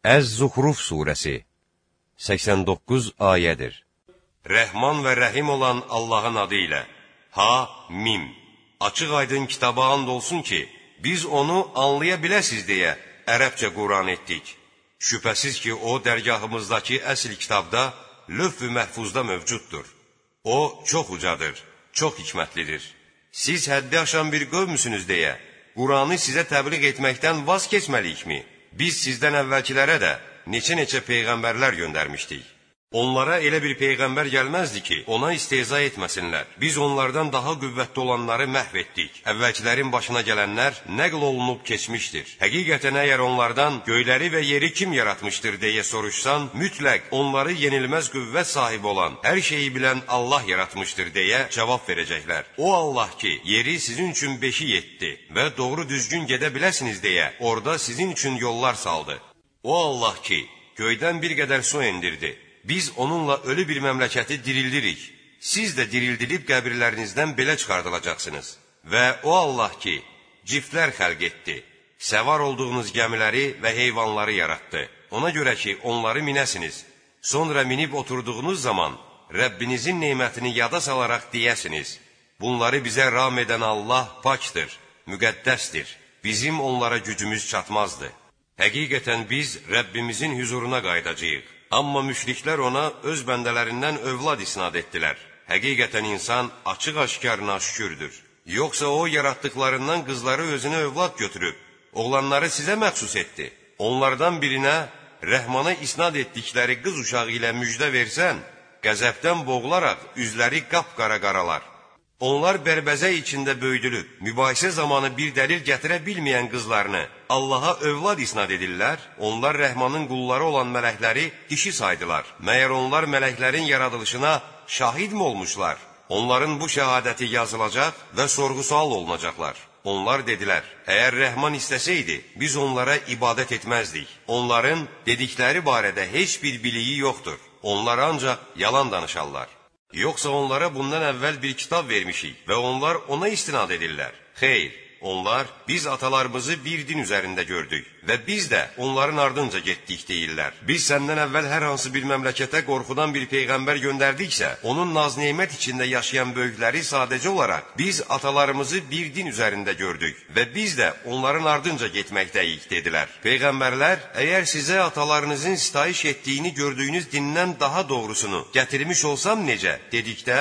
Əz-Zuhruf surəsi 89 ayədir. Rəhman və Rəhim olan Allahın adı ilə. Ha-Mim. Açıq aydın kitaba and olsun ki, biz onu anlaya biləsiz deyə ərəbcə Quran etdik. Şübhəsiz ki, o dərgahımızdakı əsl kitabda, lövh-ü məhfuzda mövcuddur. O çox ucadır, çox hikmətlidir. Siz həddi aşan bir qövmüsünüz deyə Quranı sizə təbliğ etməkdən vaz keçməliyikmi? Biz sizdən əvvəlkilərə də neçə peyğəmbərlər göndərmişdik. Onlara elə bir peyğəmbər gəlməzdi ki, ona istehza etməsinlər. Biz onlardan daha qüvvətli olanları məhv etdik. Əvvəlkilərin başına gələnlər nəql olunub keçmişdir. Həqiqətən əgər onlardan göyləri və yeri kim yaratmışdır deyə soruşsan, mütləq onları yenilməz qüvvət sahibi olan, hər şeyi bilən Allah yaratmışdır deyə cavab verəcəklər. O Allah ki, yeri sizin üçün beşik etdi və doğru düzgün gedə biləsiniz deyə orada sizin üçün yollar saldı. O Allah ki, göydən bir qədər su endirdi. Biz onunla ölü bir məmləkəti dirildirik. Siz də dirildilib qəbirlərinizdən belə çıxardılacaqsınız. Və o Allah ki, ciftlər xəlq etdi. Səvar olduğunuz gəmiləri və heyvanları yaratdı. Ona görə ki, onları minəsiniz. Sonra minib oturduğunuz zaman Rəbbinizin neymətini yada salaraq deyəsiniz. Bunları bizə ram edən Allah pakdır, müqəddəsdir. Bizim onlara gücümüz çatmazdı. Həqiqətən biz Rəbbimizin huzuruna qayıdacağıq. Amma müşriklər ona öz bəndələrindən övlad isnad etdilər. Həqiqətən insan açıq-aşkar naşükürdür. Yoxsa o yaratdıqlarından qızları özünə övlad götürüb, oğlanları sizə məxsus etdi. Onlardan birinə Rəhmana isnad etdikləri qız uşağı ilə müjdə versən, qəzəbdən boğularaq üzləri qapqara qaralar. Onlar bərbəzək içində böyüdülüb, mübahisə zamanı bir dəlil gətirə bilməyən qızlarını Allaha övlad isnad edirlər, onlar Rəhmanın qulları olan mələkləri dişi saydılar. Məyər onlar mələklərin yaradılışına şahidmi olmuşlar? Onların bu şəhadəti yazılacaq və sorğu-sual olunacaqlar. Onlar dedilər, əgər Rəhman istəsəydi, biz onlara ibadət etməzdik. Onların dedikləri barədə heç bir biliyi yoxdur. Onlar ancaq yalan danışarlar. Yoxsa onlara bundan əvvəl bir kitab vermişik və onlar ona istinad edirlər. Xeyr, onlar biz atalarımızı bir din üzərində gördük və biz də onların ardınca getdik deyirlər. Biz səndən əvvəl hər hansı bir məmləkətə qorxudan bir peyğəmbər göndərdiksə, onun naz-nemət içində yaşayan böyükləri sadəcə olaraq biz atalarımızı bir din üzərində gördük və biz də onların ardınca getməkdəyik dedilər. Peyğəmbərlər, əgər sizə atalarınızın sitayiş etdiyini gördüyünüz dindən daha doğrusunu gətirmiş olsam necə dedikdə,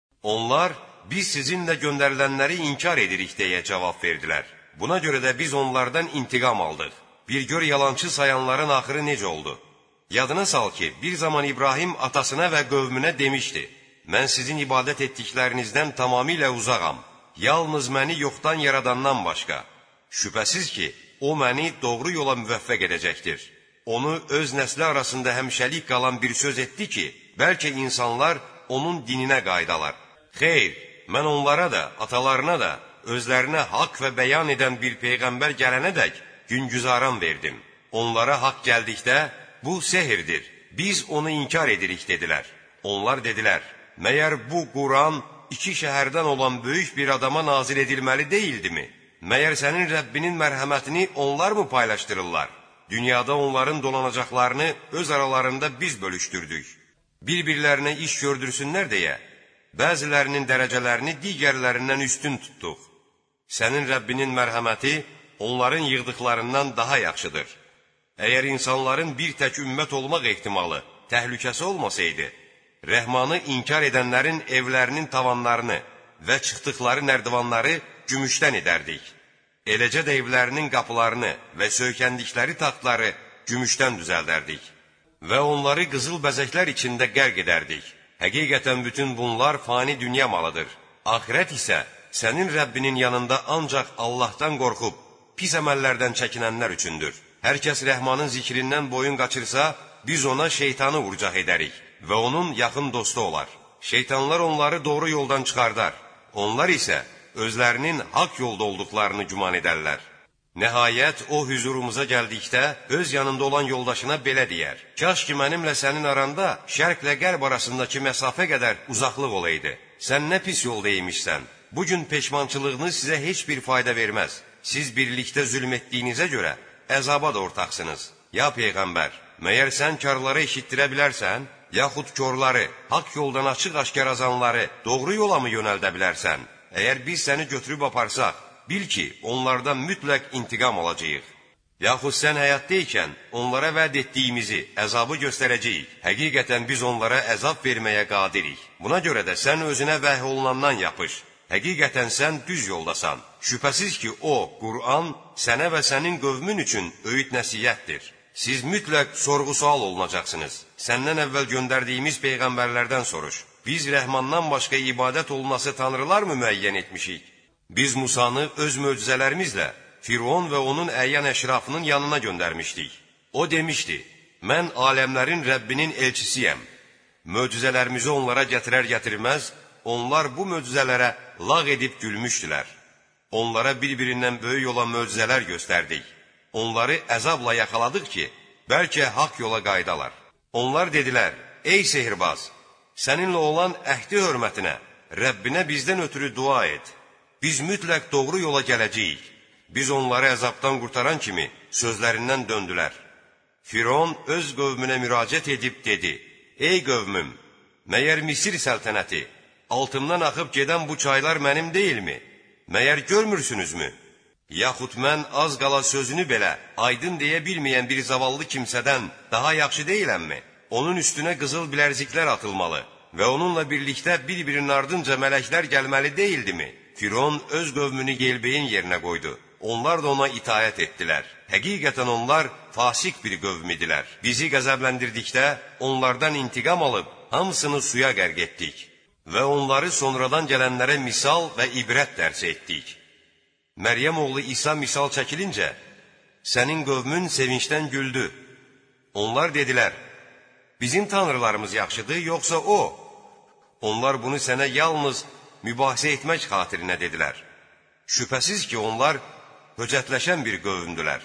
onlar biz sizinlə göndərilənləri inkar edirik deyə cavab verdilər. Buna görə də biz onlardan intiqam aldıq. Bir gör yalançı sayanların axırı necə oldu? Yadına sal ki, bir zaman İbrahim atasına və qövmünə demişdi, mən sizin ibadət etdiklərinizdən tamamilə uzağam. Yalnız məni yoxdan yaradandan başqa. Şübhəsiz ki, o məni doğru yola müvəffəq edəcəkdir. Onu öz nəsli arasında həmişəlik qalan bir söz etdi ki, bəlkə insanlar onun dininə qaydalar. Xeyr, mən onlara da, atalarına da, özlərinə haqq və bəyan edən bir peyğəmbər gələnədək güngüzaran verdim. Onlara haqq gəldikdə, bu sehirdir, biz onu inkar edirik dedilər. Onlar dedilər, məyər bu Quran iki şəhərdən olan böyük bir adama nazil edilməli deyildimi? Məyər sənin Rəbbinin mərhəmətini onlar mı paylaşdırırlar? Dünyada onların dolanacaqlarını öz aralarında biz bölüşdürdük. Bir-birlərinə iş gördürsünlər deyə, bəzilərinin dərəcələrini digərlərindən üstün tutduq. Sənin Rəbbinin mərhəməti onların yığdıqlarından daha yaxşıdır. Əgər insanların bir tək ümmət olmaq ehtimalı, təhlükəsi olmasaydı, Rəhmanı inkar edənlərin evlərinin tavanlarını və çıxdıqları nərdivanları gümüşdən edərdik. Eləcə də evlərinin qapılarını və söykəndikləri taxtları gümüşdən düzəldərdik. Və onları qızıl bəzəklər içində qərq edərdik. Həqiqətən bütün bunlar fani dünya malıdır. Axirət isə sənin Rəbbinin yanında ancaq Allahdan qorxub, pis əməllərdən çəkinənlər üçündür. Hər kəs Rəhmanın zikrindən boyun qaçırsa, biz ona şeytanı vurcaq edərik və onun yaxın dostu olar. Şeytanlar onları doğru yoldan çıxardar. Onlar isə özlərinin haqq yolda olduqlarını güman edərlər. Nəhayət, o hüzurumuza gəldikdə, öz yanında olan yoldaşına belə deyər. Kaş ki, mənimlə sənin aranda şərqlə qərb arasındakı məsafə qədər uzaqlıq olaydı. Sən nə pis yolda imişsən. Bugün peşmançılığınız sizə heç bir fayda verməz. Siz birlikdə zülm etdiyinizə görə əzaba da ortaqsınız. Ya Peyğəmbər, məyər sən karları eşitdirə bilərsən? Yaxud körləri, haqq yoldan açıq-aşkar azanları doğru yola mı yönəldə bilərsən? Əgər biz səni götürüb aparsaq, bil ki, onlardan mütləq intiqam alacağıq. Yaxud sən həyatdaykən onlara vəd etdiyimizi, əzabı göstərəcəyik. Həqiqətən biz onlara əzab verməyə qadirik. Buna görə də sən özünə vəhy olunandan yapış. Həqiqətən sən düz yoldasan. Şübhəsiz ki, o, Qur'an, sənə və sənin qövmün üçün öyüd nəsiyyətdir. Siz mütləq sorğu-sual olunacaqsınız. Səndən əvvəl göndərdiyimiz peyğəmbərlərdən soruş. Biz Rəhmandan başqa ibadət olunası tanrılar mı müəyyən etmişik? Biz Musanı öz möcüzələrimizlə Firon və onun əyyan əşrafının yanına göndərmişdik. O demişdi, mən aləmlərin Rəbbinin elçisiyəm. Möcüzələrimizi onlara gətirər-gətirməz, onlar bu möcüzələrə lağ edib gülmüşdülər. Onlara bir-birindən böyük olan möcüzələr göstərdik. Onları əzabla yaxaladıq ki, bəlkə haqq yola qaydalar. Onlar dedilər, ey sehirbaz, səninlə olan əhdi hörmətinə, Rəbbinə bizdən ötürü dua et. Biz mütləq doğru yola gələcəyik. Biz onları əzabdan qurtaran kimi sözlərindən döndülər. Firon öz qövmünə müraciət edib dedi, ey qövmüm, məyər Misir səltənəti, altımdan axıb gedən bu çaylar mənim deyilmi? Məyər görmürsünüzmü? Yaxud mən az qala sözünü belə aydın deyə bilməyən bir zavallı kimsədən daha yaxşı deyiləmmi? Onun üstünə qızıl bilərziklər atılmalı və onunla birlikdə bir-birinin ardınca mələklər gəlməli deyildimi? Firon öz qövmünü yelbeyin yerinə qoydu. Onlar da ona itaət etdilər. Həqiqətən onlar fasik bir qövm idilər. Bizi qəzəbləndirdikdə onlardan intiqam alıb hamısını suya qərq etdik və onları sonradan gələnlərə misal və ibrət dərs etdik. Məryəm oğlu İsa misal çəkilincə, sənin qövmün sevincdən güldü. Onlar dedilər, bizim tanrılarımız yaxşıdır, yoxsa o? Onlar bunu sənə yalnız mübahisə etmək xatirinə dedilər. Şübhəsiz ki, onlar höcətləşən bir qövmdülər.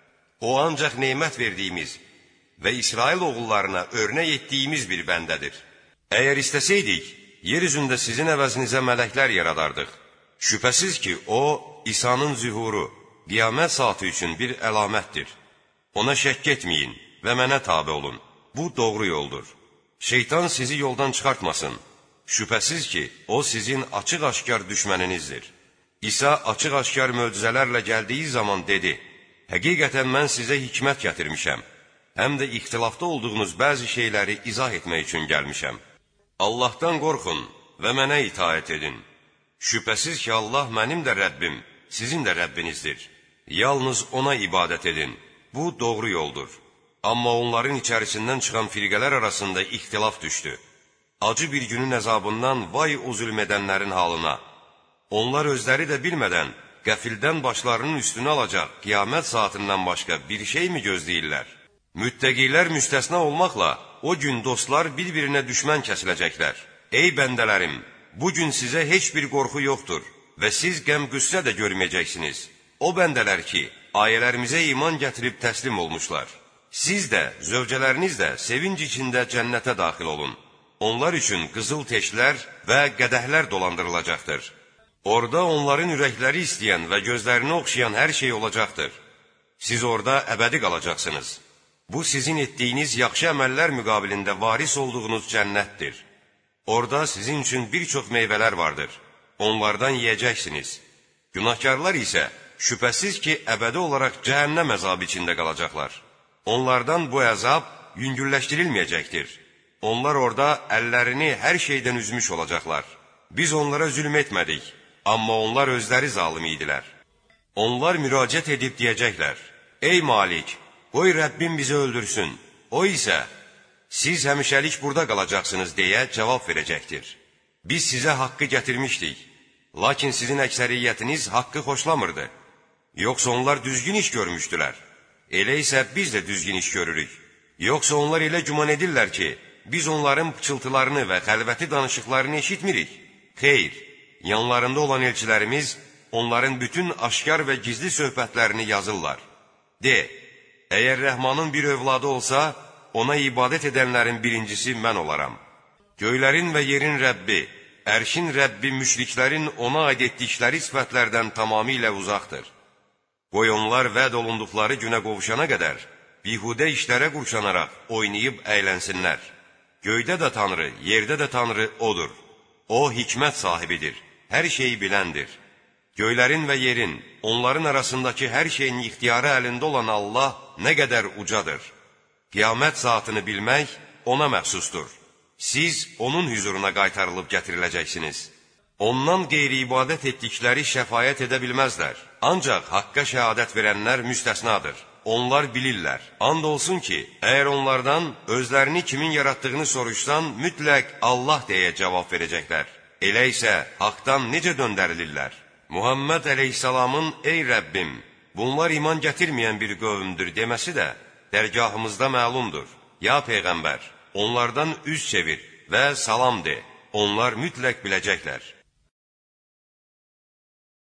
O ancaq neymət verdiyimiz və İsrail oğullarına örnək etdiyimiz bir bəndədir. Əgər istəsəydik, yer üzündə sizin əvəzinizə mələklər yaradardıq. Şübhəsiz ki, o, İsa'nın zühuru, qiyamət saatı üçün bir əlamətdir. Ona şəkk etməyin və mənə tabe olun. Bu doğru yoldur. Şeytan sizi yoldan çıxartmasın. Şübhəsiz ki, o sizin açıq-aşkar düşməninizdir. İsa açıq-aşkar möcüzələrlə gəldiyi zaman dedi, həqiqətən mən sizə hikmət gətirmişəm, həm də ixtilafda olduğunuz bəzi şeyləri izah etmək üçün gəlmişəm. Allahdan qorxun və mənə itaət edin. Şübhəsiz ki, Allah mənim də Rəbbim, sizin də Rəbbinizdir. Yalnız ona ibadət edin. Bu doğru yoldur. Amma onların içərisindən çıxan firqələr arasında ixtilaf düşdü. Acı bir günün əzabından vay o zülm edənlərin halına. Onlar özləri də bilmədən qəfildən başlarının üstünü alacaq qiyamət saatindən başqa bir şey mi gözləyirlər? Müttəqilər müstəsna olmaqla o gün dostlar bir-birinə düşmən kəsiləcəklər. Ey bəndələrim, bu gün sizə heç bir qorxu yoxdur və siz qəm-qüssə də görməyəcəksiniz. O bəndələr ki, ayələrimizə iman gətirib təslim olmuşlar. Siz də, zövcələriniz də sevinc içində cənnətə daxil olun. Onlar üçün qızıl teşlər və qədəhlər dolandırılacaqdır. Orada onların ürəkləri istəyən və gözlərini oxşayan hər şey olacaqdır. Siz orada əbədi qalacaqsınız. Bu, sizin etdiyiniz yaxşı əməllər müqabilində varis olduğunuz cənnətdir. Orada sizin üçün bir çox meyvələr vardır. Onlardan yeyəcəksiniz. Günahkarlar isə şübhəsiz ki, əbədi olaraq cəhənnəm əzabı içində qalacaqlar. Onlardan bu əzab yüngülləşdirilməyəcəkdir. Onlar orada əllərini hər şeydən üzmüş olacaqlar. Biz onlara zülm etmədik, amma onlar özləri zalim idilər. Onlar müraciət edib deyəcəklər, ey Malik, qoy Rəbbim bizi öldürsün. O isə, siz həmişəlik burada qalacaqsınız deyə cavab verəcəkdir. Biz sizə haqqı gətirmişdik, lakin sizin əksəriyyətiniz haqqı xoşlamırdı. Yoxsa onlar düzgün iş görmüşdülər. Elə isə biz də düzgün iş görürük. Yoxsa onlar elə güman edirlər ki, biz onların pıçıltılarını və xəlvəti danışıqlarını eşitmirik. Xeyr, yanlarında olan elçilərimiz onların bütün aşkar və gizli söhbətlərini yazırlar. De, əgər Rəhmanın bir övladı olsa, ona ibadət edənlərin birincisi mən olaram. Göylərin və yerin Rəbbi, ərşin Rəbbi müşriklərin ona aid etdikləri sifətlərdən tamamilə uzaqdır. Qoy onlar vəd olunduqları günə qovuşana qədər bihudə işlərə qurşanaraq oynayıb əylənsinlər. Göydə də Tanrı, yerdə də Tanrı odur. O, hikmət sahibidir, hər şeyi biləndir. Göylərin və yerin, onların arasındakı hər şeyin ixtiyarı əlində olan Allah nə qədər ucadır. Qiyamət saatını bilmək ona məxsusdur. Siz onun hüzuruna qaytarılıb gətiriləcəksiniz. Ondan qeyri-ibadət etdikləri şəfayət edə bilməzlər. Ancaq haqqa şəhadət verənlər müstəsnadır. Onlar bilirlər. And olsun ki, əgər onlardan özlərini kimin yaratdığını soruşsan, mütləq Allah deyə cavab verəcəklər. Elə isə haqdan necə döndərilirlər? Muhammed əleyhissalamın, ey Rəbbim, bunlar iman gətirməyən bir qövmdür deməsi də dərgahımızda məlumdur. Ya Peyğəmbər, onlardan üz çevir və salam de. Onlar mütləq biləcəklər.